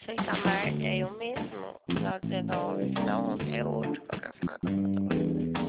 Sexta marca é eu mesmo. Final 19, final 11 é outro. Qual que é o final da outra?